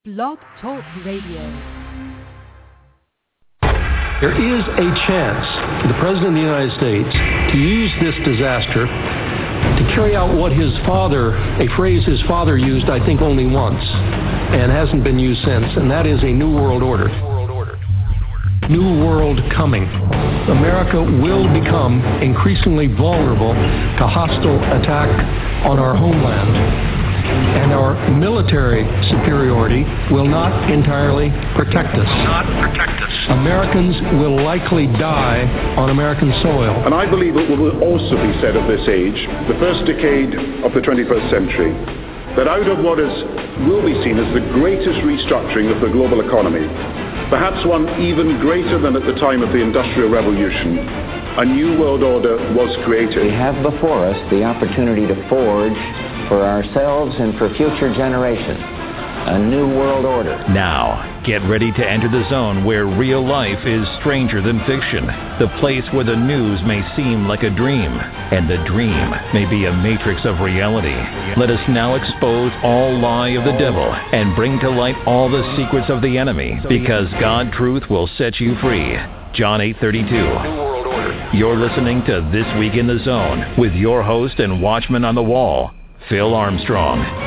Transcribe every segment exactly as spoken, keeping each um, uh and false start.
Blog Talk Radio. There is a chance for the President of the United States to use this disaster to carry out what his father, a phrase his father used, I think, only once, and hasn't been used since, and that is a new world order. New world coming. America will become increasingly vulnerable to hostile attack on our homeland. And our military superiority will not entirely protect us. Not protect us. Americans will likely die on American soil. And I believe it will also be said of this age, the first decade of the twenty-first century, that out of what is will be seen as the greatest restructuring of the global economy, perhaps one even greater than at the time of the Industrial Revolution, a new world order was created. We have before us the opportunity to forge for ourselves and for future generations a new world order. Now, get ready to enter the zone where real life is stranger than fiction. The place where the news may seem like a dream, and the dream may be a matrix of reality. Let us now expose all lie of the devil and bring to light all the secrets of the enemy, because God truth will set you free. John eight thirty-two. You're listening to This Week in the Zone with your host and watchman on the wall, Phil Armstrong.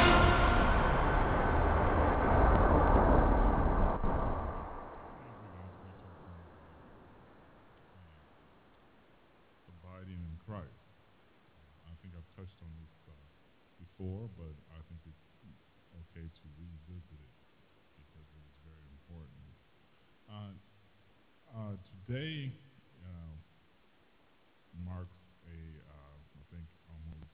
Abiding in Christ. I think I've touched on this uh, before, but I think it's okay to revisit it because it is very important. Uh, uh, today uh, marks a, uh, I think, almost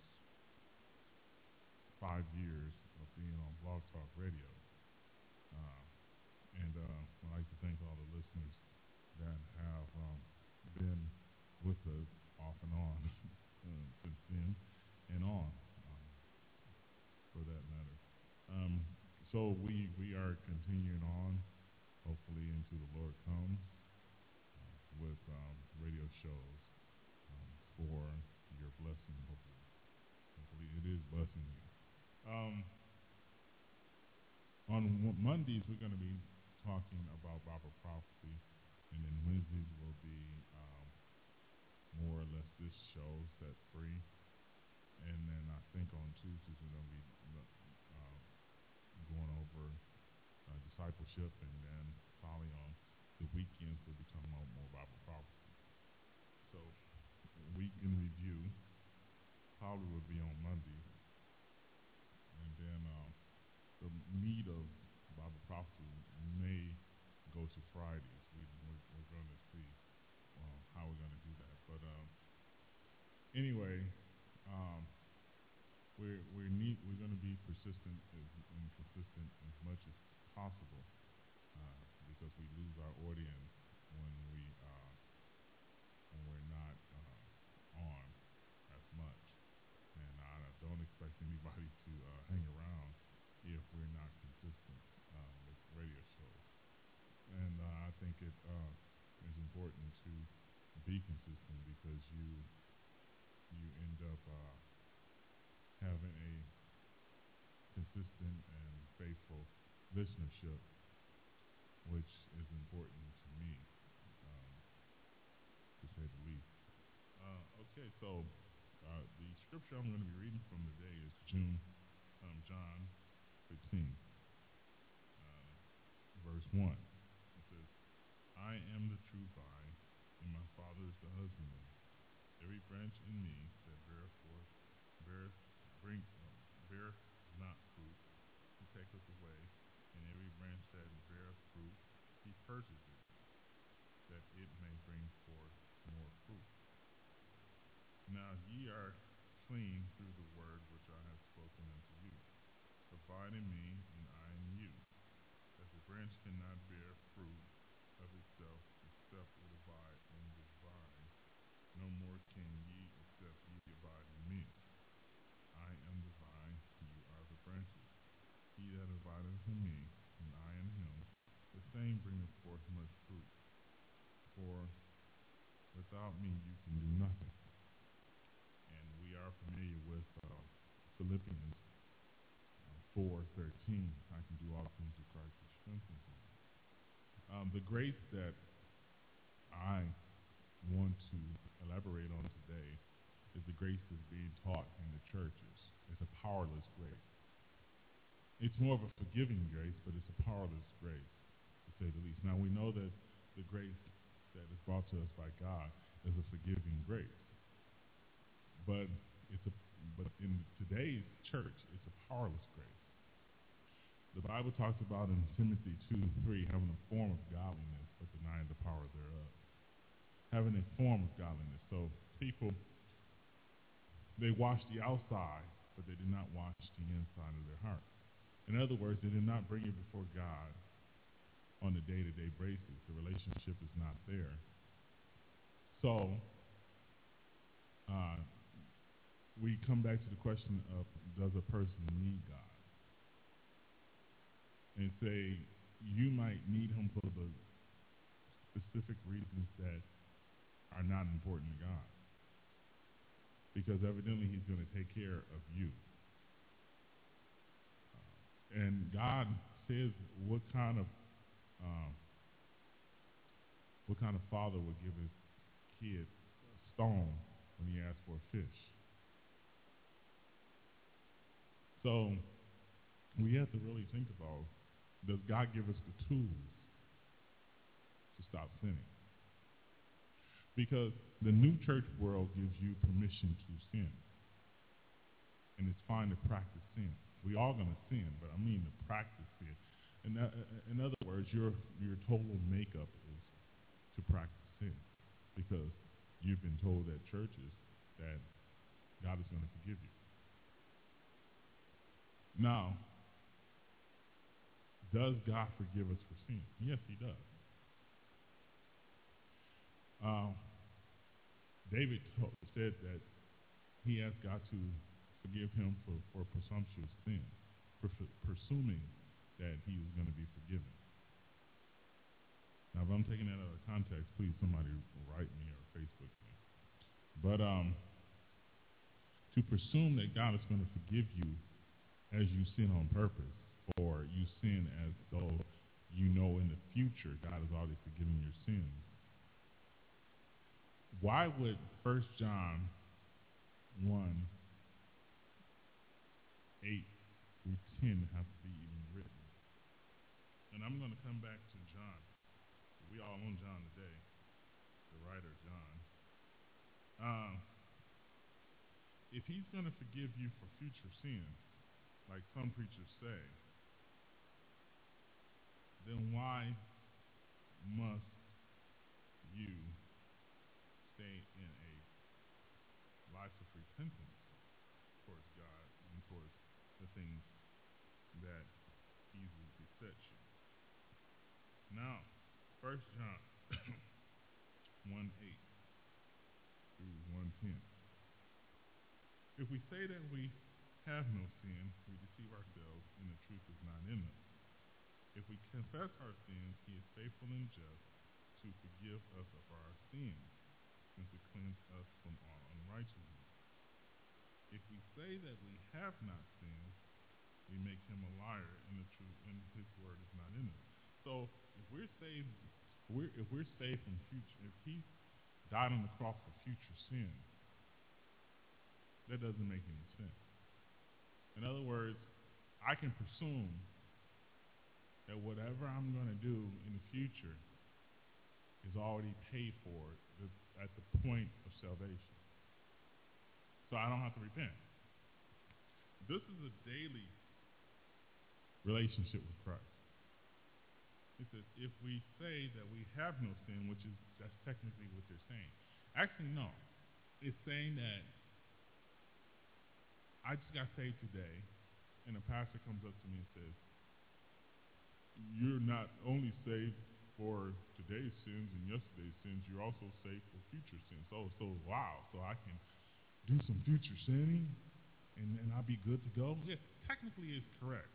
five years of being on Blog Talk Radio. Uh, and uh, I'd like to thank all the listeners that have um, been with us off and on uh, since then and on, um, for that matter. Um, so we, we are continuing on, hopefully into the Lord comes, uh, with um, radio shows um, for your blessing, hopefully. Hopefully it is blessing you. Um, on w- Mondays, we're going to be talking about Bible prophecy, and then Wednesdays will be um, more or less this show, Set Free. And then I think on Tuesdays, we're going to be uh, going over uh, discipleship, and then probably on the weekends, we'll be talking about more Bible prophecy. So, week in review probably will be on Mondays. And then uh, the meat of Bible prophecy may go to Fridays. We, we're we're going to see uh, how we're going to do that. But um, anyway, um, we're we're need, we're going to be persistent as, and consistent as much as possible, uh, because we lose our audience when we uh, when we're not uh, on as much. And I don't expect anybody to uh, hang around if we're not consistent uh, with radio shows. And uh, I think it uh, is important to be consistent, because you you end up uh, having a consistent and faithful listenership, which is important to me, um, to say the least. Uh, okay, so uh, the scripture I'm going to be reading from today is June, um, John fifteen, uh, verse one. It says, I am the true vine, and my Father is the husbandman. Every branch in me that beareth forth, beareth, bring, uh, beareth not fruit, he taketh away, and every branch that beareth fruit, he purges it, that it may bring forth more fruit. Now ye are clean through the word which I have spoken unto you. Abide in me, and I in you. As a branch cannot bear fruit of itself, except it abide in the vine, no more can ye, except ye abide in me. I am the vine, you are the branches. He that abideth in me, and I in him, the same bringeth forth much fruit. For without me you can do nothing. And we are familiar with uh, Philippians uh, four thirteen. I can do all things Um, the grace that I want to elaborate on today is the grace that's being taught in the churches. It's a powerless grace. It's more of a forgiving grace, but it's a powerless grace, to say the least. Now, we know that the grace that is brought to us by God is a forgiving grace. But it's a but in today's church, it's a powerless grace. The Bible talks about in Timothy two three having a form of godliness, but denying the power thereof. Having a form of godliness. So people, they wash the outside, but they did not wash the inside of their heart. In other words, they did not bring it before God on a day-to-day basis. The relationship is not there. So, uh, we come back to the question of, does a person need God? And say, you might need him for the specific reasons that are not important to God. Because evidently he's going to take care of you. Uh, and God says what kind of um, what kind of father would give his kid a stone when he asks for a fish? So we have to really think about, does God give us the tools to stop sinning? Because the new church world gives you permission to sin. And it's fine to practice sin. We all going to sin, but I mean to practice sin. In, that, in other words, your your total makeup is to practice sin. Because you've been told at churches that God is going to forgive you. Now, does God forgive us for sin? Yes, he does. Uh, David told, said that he asked God to forgive him for, for presumptuous sin, for, for presuming that he was going to be forgiven. Now, if I'm taking that out of context, please somebody write me or Facebook me. But um, to presume that God is going to forgive you as you sin on purpose, or you sin as though you know in the future God has already forgiven your sins. Why would First John one, eight through ten have to be even written? And I'm going to come back to John. We all on John today, the writer John. Um, if he's going to forgive you for future sins, like some preachers say, then why must you stay in a life of repentance towards God and towards the things that easily beset you? Now, First John one eight through one ten. If we say that we have no sin, we deceive ourselves, and the truth is not in us. If we confess our sins, he is faithful and just to forgive us of our sins and to cleanse us from all unrighteousness. If we say that we have not sinned, we make him a liar, and the truth and his word is not in us. So if we're saved, we're, if we're saved from future, if he died on the cross for future sin, that doesn't make any sense. In other words, I can presume that whatever I'm going to do in the future is already paid for at the point of salvation. So I don't have to repent. This is a daily relationship with Christ. It says, if we say that we have no sin, which is, that's technically what they're saying. Actually, no. It's saying that I just got saved today, and a pastor comes up to me and says, you're not only saved for today's sins and yesterday's sins, you're also saved for future sins. So, so wow, so I can do some future sinning, and then I'll be good to go? Yeah, technically it's correct.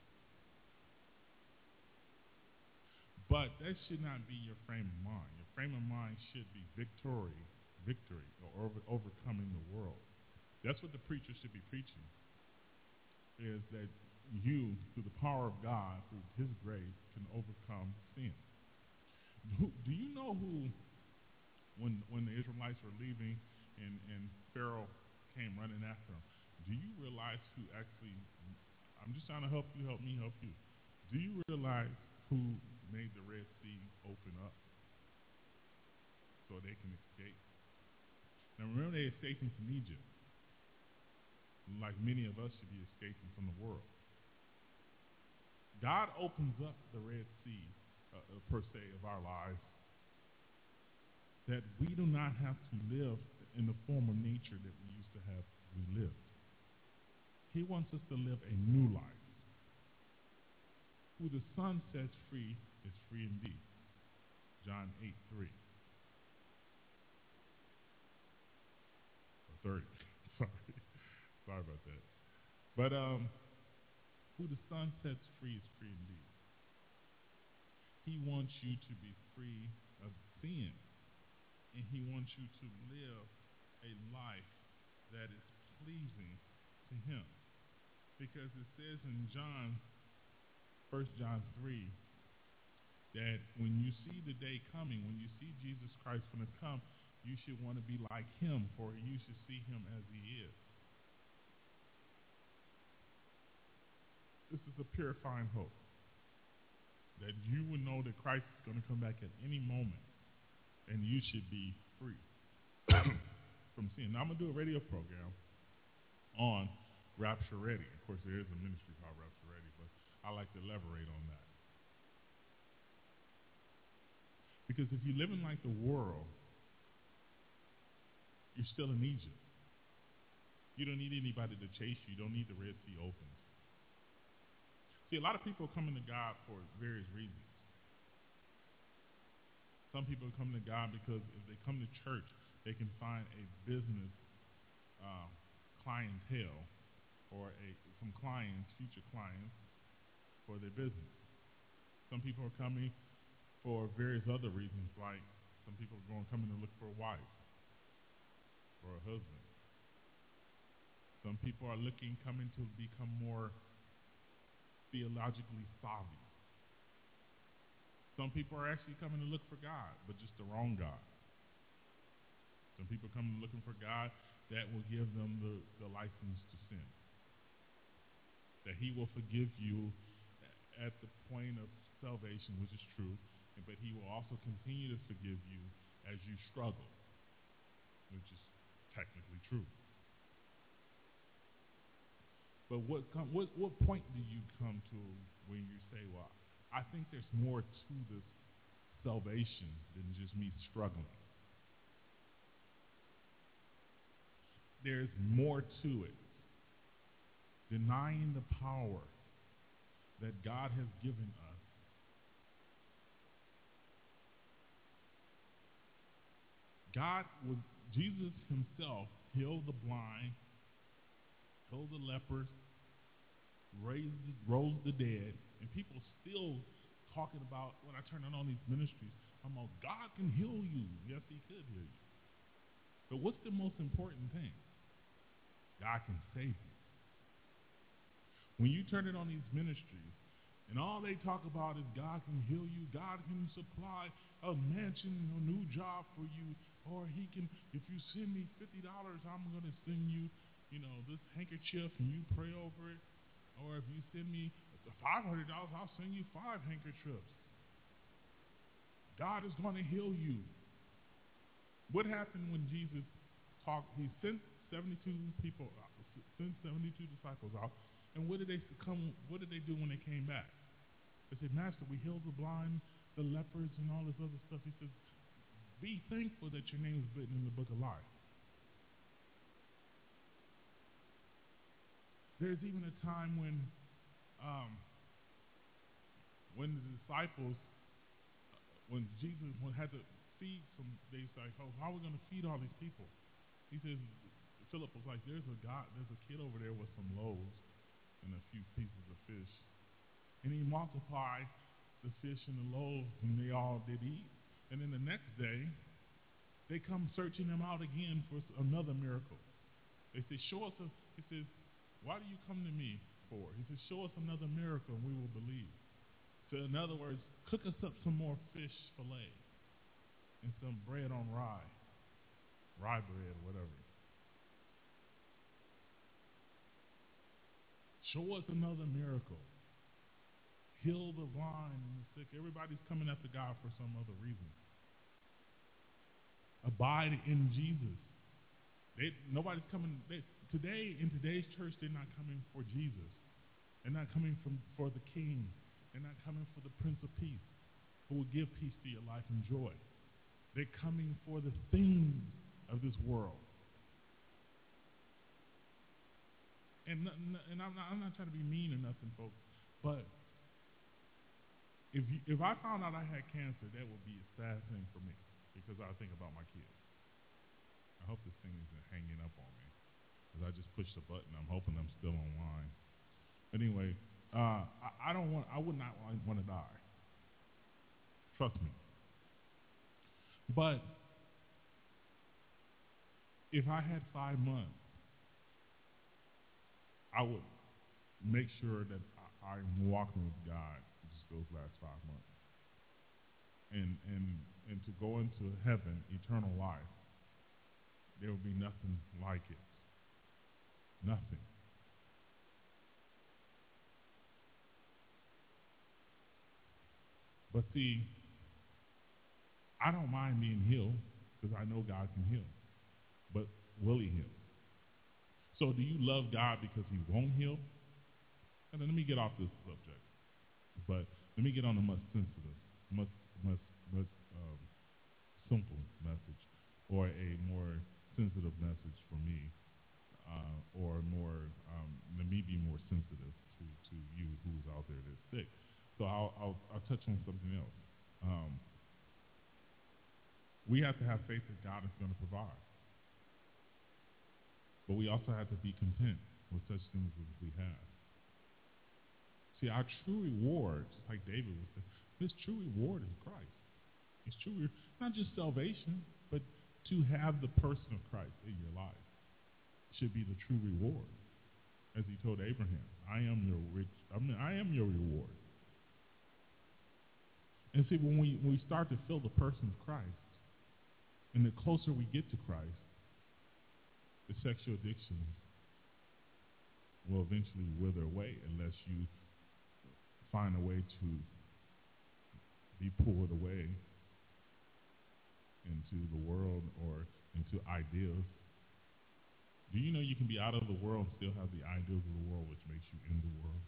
But that should not be your frame of mind. Your frame of mind should be victory, victory, or over, overcoming the world. That's what the preacher should be preaching, is that you, through the power of God, through his grace, can overcome sin. Do, do you know who, when when the Israelites were leaving and, and Pharaoh came running after them, do you realize who actually, I'm just trying to help you, help me, help you. Do you realize who made the Red Sea open up so they can escape? Now remember, they escaping from Egypt, like many of us should be escaping from the world. God opens up the Red Sea, uh, uh, per se, of our lives, that we do not have to live in the form of nature that we used to have we lived. He wants us to live a new life. Who the Son sets free is free indeed. John eight three. Or thirty. Sorry. Sorry about that. But um, who the Son sets free is free indeed. He wants you to be free of sin. And he wants you to live a life that is pleasing to him. Because it says in John, First John three, that when you see the day coming, when you see Jesus Christ going to come, you should want to be like him, for you should see him as he is. This is a purifying hope, that you would know that Christ is going to come back at any moment, and you should be free from sin. Now, I'm going to do a radio program on Rapture Ready. Of course, there is a ministry called Rapture Ready, but I like to elaborate on that. Because if you're living like the world, you're still in Egypt. You don't need anybody to chase you. You don't need the Red Sea opened. See, a lot of people are coming to God for various reasons. Some people are coming to God because if they come to church, they can find a business uh, clientele or a, some clients, future clients, for their business. Some people are coming for various other reasons, like some people are going coming to look for a wife or a husband. Some people are looking, coming to become more theologically savvy. Some people are actually coming to look for God, but just the wrong God. Some people are coming looking for God that will give them the, the license to sin. That he will forgive you at the point of salvation, which is true, but he will also continue to forgive you as you struggle, which is technically true. But what, com- what, what point do you come to when you say, well, I think there's more to this salvation than just me struggling. There's more to it. Denying the power that God has given us. God was, Jesus himself healed the blind, healed the lepers, raised, rose the dead, and people still talking about, when I turn on all these ministries, I'm like, God can heal you. Yes, he could heal you. But what's the most important thing? God can save you. When you turn it on these ministries, and all they talk about is God can heal you, God can supply a mansion, a new job for you, or he can, if you send me fifty dollars, I'm going to send you, you know, this handkerchief, and you pray over it. Or if you send me five hundred dollars, I'll send you five handkerchiefs. God is going to heal you. What happened when Jesus talked? He sent seventy-two people out, sent seventy-two disciples out, and what did they come? What did they do when they came back? They said, Master, we healed the blind, the lepers, and all this other stuff. He says, be thankful that your name is written in the book of life. There's even a time when, um, when the disciples, when Jesus had to feed some, they was like, oh, how are we going to feed all these people? He says, Philip was like, there's a guy, there's a kid over there with some loaves and a few pieces of fish. And he multiplied the fish and the loaves, and they all did eat. And then the next day, they come searching him out again for another miracle. They say, show us a, he says, why do you come to me for? He says, show us another miracle and we will believe. So in other words, cook us up some more fish fillet and some bread on rye, rye bread or whatever. Show us another miracle. Heal the blind and the sick. Everybody's coming after God for some other reason. Abide in Jesus. They, nobody's coming. They, today, in today's church, they're not coming for Jesus. They're not coming from, for the King. They're not coming for the Prince of Peace, who will give peace to your life and joy. They're coming for the things of this world. And, and I'm, not, I'm not trying to be mean or nothing, folks, but if you, if I found out I had cancer, that would be a sad thing for me, because I think about my kids. I hope this thing isn't hanging up on me, because I just pushed the button. I'm hoping I'm still online. Anyway, uh, I, I don't want. I would not want to die. Trust me. But if I had five months, I would make sure that I, I'm walking with God just those last five months, and and and to go into heaven, eternal life. There will be nothing like it. Nothing. But see, I don't mind being healed because I know God can heal. But will he heal? So do you love God because he won't heal? And then let me get off this subject. But let me get on a much sensitive, much, much, much um, simple message, or a more sensitive message for me, uh, or more, um, let me be more sensitive to, to you who's out there that's sick. So I'll, I'll, I'll touch on something else. Um, we have to have faith that God is going to provide. But we also have to be content with such things as we have. See, our true reward, just like David was saying, his true reward is Christ. His true reward, not just salvation, but to have the person of Christ in your life should be the true reward. As he told Abraham, I am your rich, I mean, I am your reward. And see, when we, when we start to feel the person of Christ, and the closer we get to Christ, the sexual addictions will eventually wither away unless you find a way to be pulled away into the world or into ideas. Do you know you can be out of the world and still have the ideas of the world, which makes you in the world?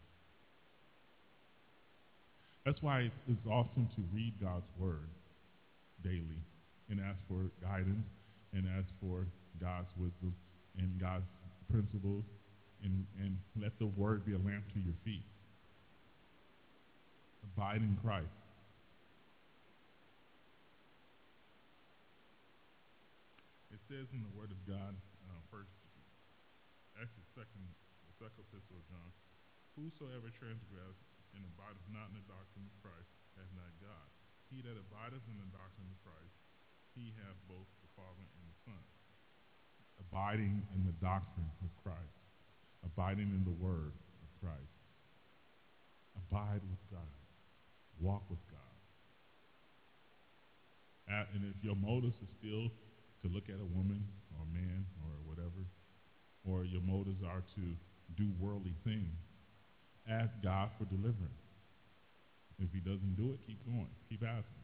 That's why it's, it's awesome to read God's word daily and ask for guidance and ask for God's wisdom and God's principles, and, and let the word be a lamp to your feet. Abide in Christ. It says in the word of God, uh, first, actually second, the second epistle of John, whosoever transgresseth and abideth not in the doctrine of Christ hath not God. He that abideth in the doctrine of Christ, he hath both the Father and the Son. Abiding in the doctrine of Christ. Abiding in the word of Christ. Abide with God. Walk with God. And if your motives is still to look at a woman or a man or whatever, or your motives are to do worldly things, ask God for deliverance. If he doesn't do it, keep going. Keep asking.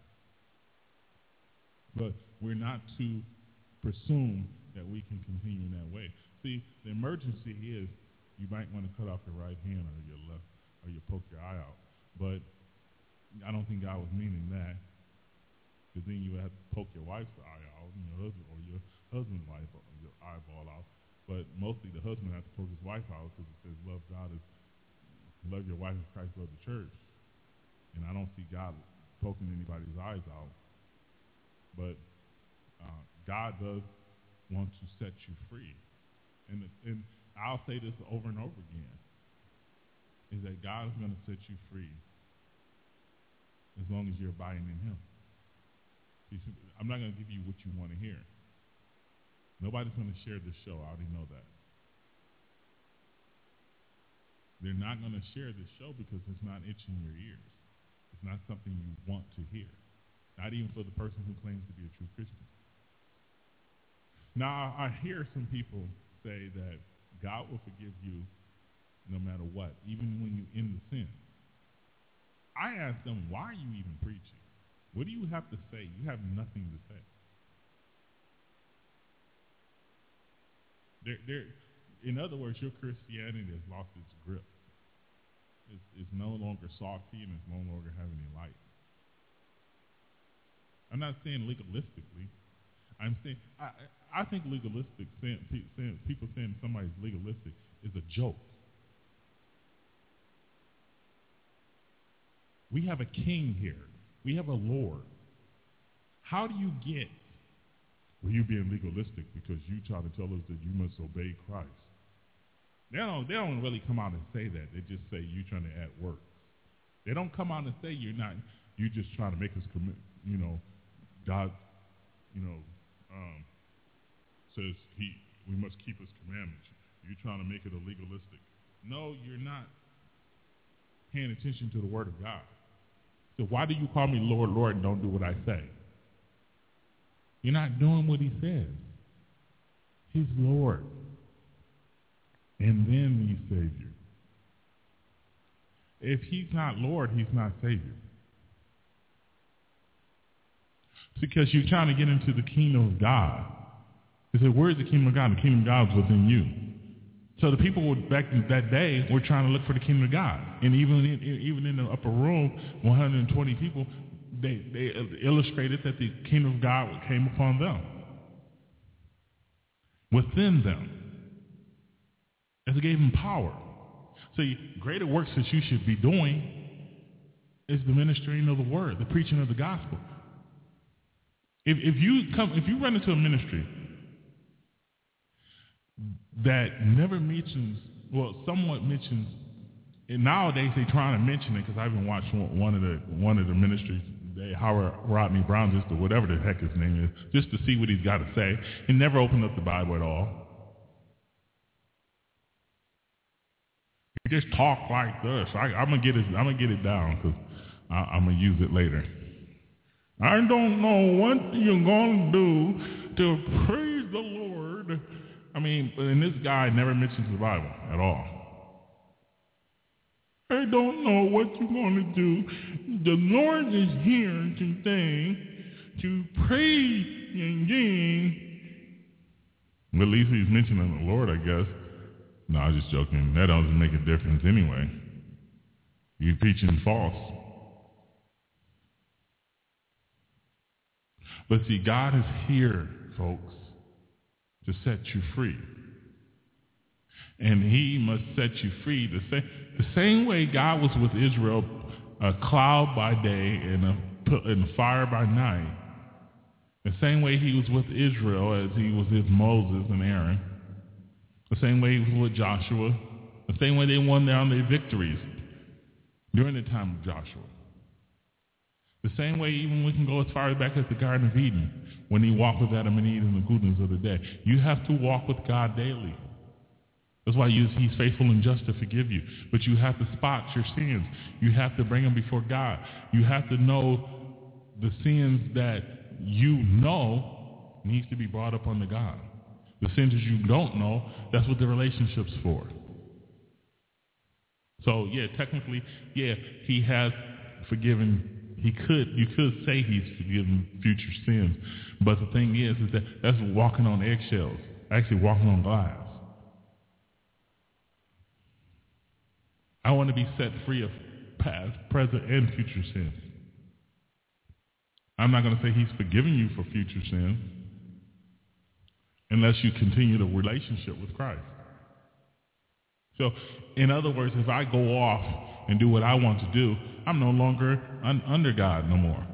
But we're not to presume that we can continue in that way. See, the emergency is you might want to cut off your right hand or your left, or you poke your eye out. But I don't think God was meaning that, because then you would have to poke your wife's eye out, and your husband, or your husband's wife, or your eyeball out. But mostly the husband has to poke his wife out, because it says love God is love your wife as Christ loved the church. And I don't see God poking anybody's eyes out. But uh, God does want to set you free. And, and I'll say this over and over again, is that God is going to set you free as long as you're abiding in him. I'm not going to give you what you want to hear. Nobody's going to share this show. I already know that. They're not going to share this show because it's not itching your ears. It's not something you want to hear, not even for the person who claims to be a true Christian. Now, I hear some people say that God will forgive you no matter what, even when you're in the sin. I ask them, why are you even preaching? What do you have to say? You have nothing to say. There, there, in other words, your Christianity has lost its grip. It's, it's no longer salty and it's no longer having any light. I'm not saying legalistically. I'm saying I, I think legalistic, saying, saying, people saying somebody's legalistic is a joke. We have a king here. We have a Lord. How do you get, well, you being legalistic because you try to tell us that you must obey Christ? They don't, they don't really come out and say that. They just say you're trying to add works. They don't come out and say you're not, you're just trying to make us commit, you know, God, you know, um, says he, we must keep his commandments. You're trying to make it a legalistic. No, you're not paying attention to the word of God. So why do you call me Lord, Lord, and don't do what I say? You're not doing what he says. He's Lord. And then he's Savior. If he's not Lord, he's not Savior. It's because you're trying to get into the kingdom of God. He said, where is the kingdom of God? The kingdom of God is within you. So the people back in that day were trying to look for the kingdom of God. And even in, even in the upper room, one hundred twenty people, they, they illustrated that the kingdom of God came upon them. Within them. As it gave them power. So greater works that you should be doing is the ministering of the word, the preaching of the gospel. If, if you come, if you run into a ministry that never mentions, well, somewhat mentions, and nowadays they're trying to mention it because I even watched one of the one of the ministries, they Howard Rodney Brown, just or whatever the heck his name is, just to see what he's got to say. He never opened up the Bible at all. He just talk like this. I, I'm gonna get it. I'm gonna get it down because I'm gonna use it later. I don't know what you're gonna do to praise the Lord. I mean, and this guy never mentions the Bible at all. I don't know what you're going to do. The Lord is here today to praise and gain. Well, at least he's mentioning the Lord, I guess. No, I was just joking. That doesn't make a difference anyway. You're preaching false. But see, God is here, folks, to set you free. And he must set you free the same, the same way God was with Israel, a cloud by day and a, and a fire by night. The same way he was with Israel as he was with Moses and Aaron. The same way he was with Joshua. The same way they won down their victories during the time of Joshua. The same way even we can go as far back as the Garden of Eden when he walked with Adam and Eve in the goodness of the day. You have to walk with God daily. That's why he's faithful and just to forgive you. But you have to spot your sins. You have to bring them before God. You have to know the sins that you know needs to be brought up unto God. The sins that you don't know, that's what the relationship's for. So, yeah, technically, yeah, he has forgiven. He could, you could say he's forgiven future sins. But the thing is, is that that's walking on eggshells, actually walking on glass. I want to be set free of past, present, and future sins. I'm not going to say he's forgiving you for future sins unless you continue the relationship with Christ. So, in other words, if I go off and do what I want to do, I'm no longer un- under God no more.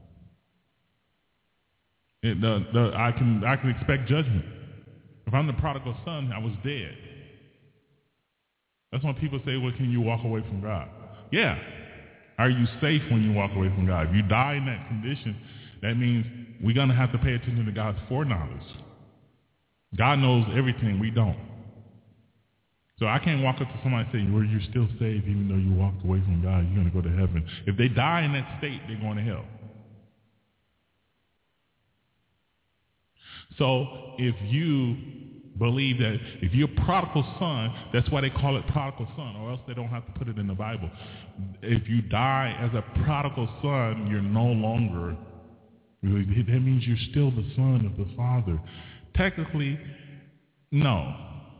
It, the, the, I can I can expect judgment. If I'm the prodigal son, I was dead. That's when people say, well, can you walk away from God? Yeah. Are you safe when you walk away from God? If you die in that condition, that means we're going to have to pay attention to God's foreknowledge. God knows everything we don't. So I can't walk up to somebody and say, well, you're still saved even though you walked away from God. You're going to go to heaven. If they die in that state, they're going to hell. So if you believe that if you're a prodigal son, that's why they call it prodigal son, or else they don't have to put it in the Bible. If you die as a prodigal son, you're no longer, that means you're still the son of the Father. Technically, no.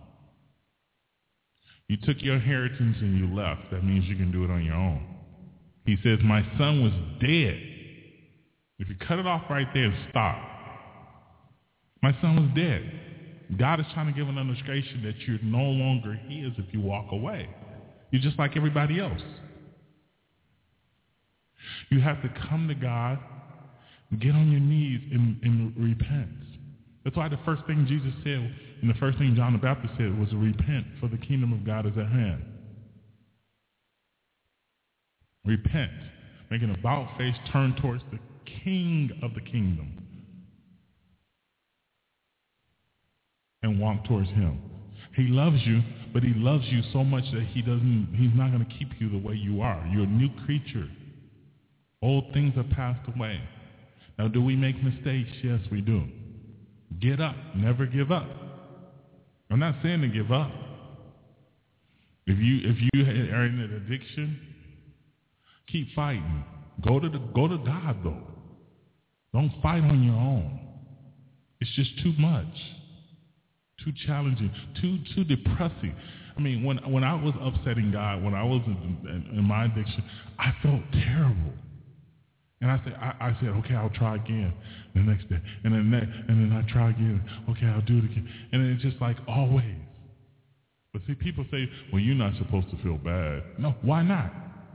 You took your inheritance and you left. That means you can do it on your own. He says, my son was dead. If you cut it off right there and stop, my son was dead. God is trying to give an illustration that you're no longer his if you walk away. You're just like everybody else. You have to come to God, get on your knees, and, and repent. That's why the first thing Jesus said, and the first thing John the Baptist said was repent, for the kingdom of God is at hand. Repent. Make an about face, turn towards the King of the kingdom. And walk towards him. He loves you, but he loves you so much that he doesn't, he's not going to keep you the way you are. You're a new creature. Old things have passed away. Now, do we make mistakes? Yes, we do. Get up. Never give up. I'm not saying to give up. If you if you are in an addiction, keep fighting. Go to the, go to God, though. Don't fight on your own. It's just too much. Too challenging, too too depressing. I mean, when when I was upsetting God, when I was in, in, in my addiction, I felt terrible. And I said, I, I said, okay, I'll try again the next day, and then next, and then I try again. Okay, I'll do it again, and then it's just like always. But see, people say, well, you're not supposed to feel bad. No, why not?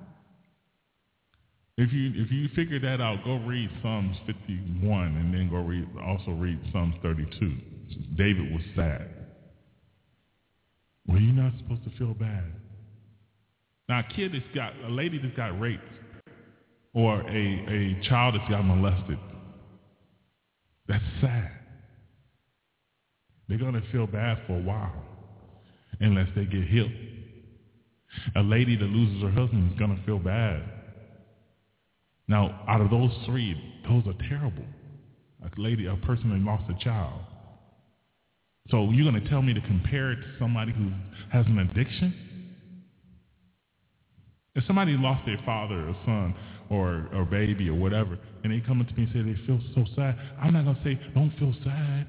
If you if you figure that out, go read Psalms fifty-one, and then go read also read Psalms thirty-two. David was sad. Well, you're not supposed to feel bad. Now, a kid that's got, a lady that's got raped, or a, a child that's got molested, that's sad. They're going to feel bad for a while, unless they get healed. A lady that loses her husband is going to feel bad. Now, out of those three, those are terrible. A lady, a person that lost a child. So you're going to tell me to compare it to somebody who has an addiction? If somebody lost their father or son or or baby or whatever, and they come up to me and say they feel so sad, I'm not going to say, don't feel sad.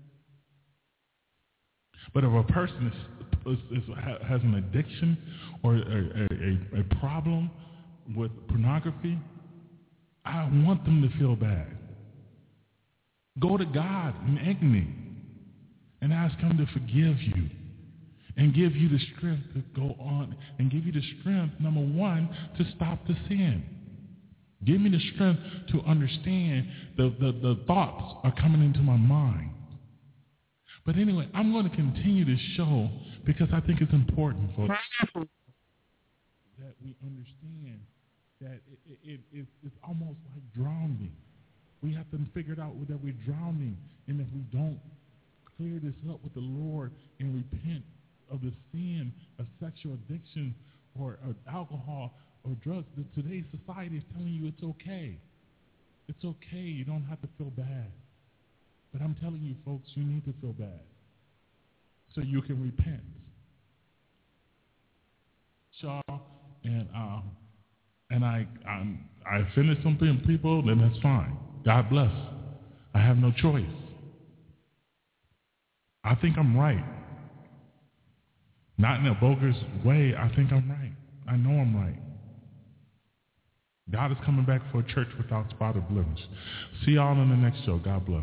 But if a person is, is, is, has an addiction or a, a, a problem with pornography, I want them to feel bad. Go to God in agony and ask him to forgive you and give you the strength to go on and give you the strength, number one, to stop the sin. Give me the strength to understand the, the, the thoughts are coming into my mind. But anyway, I'm going to continue this show because I think it's important for that we understand that it, it, it, it's, it's almost like drowning. We have to figure it out that we're drowning, and if we don't clear this up with the Lord and repent of the sin of sexual addiction or, or alcohol or drugs, today's society is telling you it's okay. It's okay. You don't have to feel bad. But I'm telling you, folks, you need to feel bad so you can repent. Shaw, and um, and I I'm, I offended some people, then that's fine. God bless. I have no choice. I think I'm right. Not in a bogus way. I think I'm right. I know I'm right. God is coming back for a church without spot or blemish. See y'all on the next show. God bless.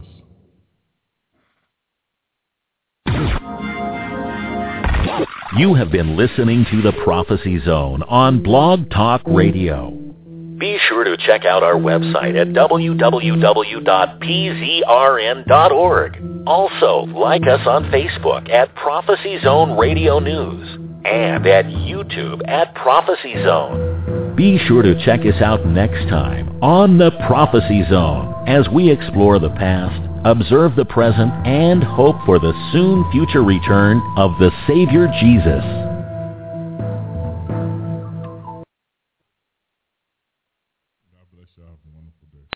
You have been listening to The Prophecy Zone on Blog Talk Radio. Be sure to check out our website at w w w dot p z r n dot org. Also, like us on Facebook at Prophecy Zone Radio News and at YouTube at Prophecy Zone. Be sure to check us out next time on The Prophecy Zone as we explore the past, observe the present, and hope for the soon future return of the Savior Jesus. bless y'all. Have a wonderful day.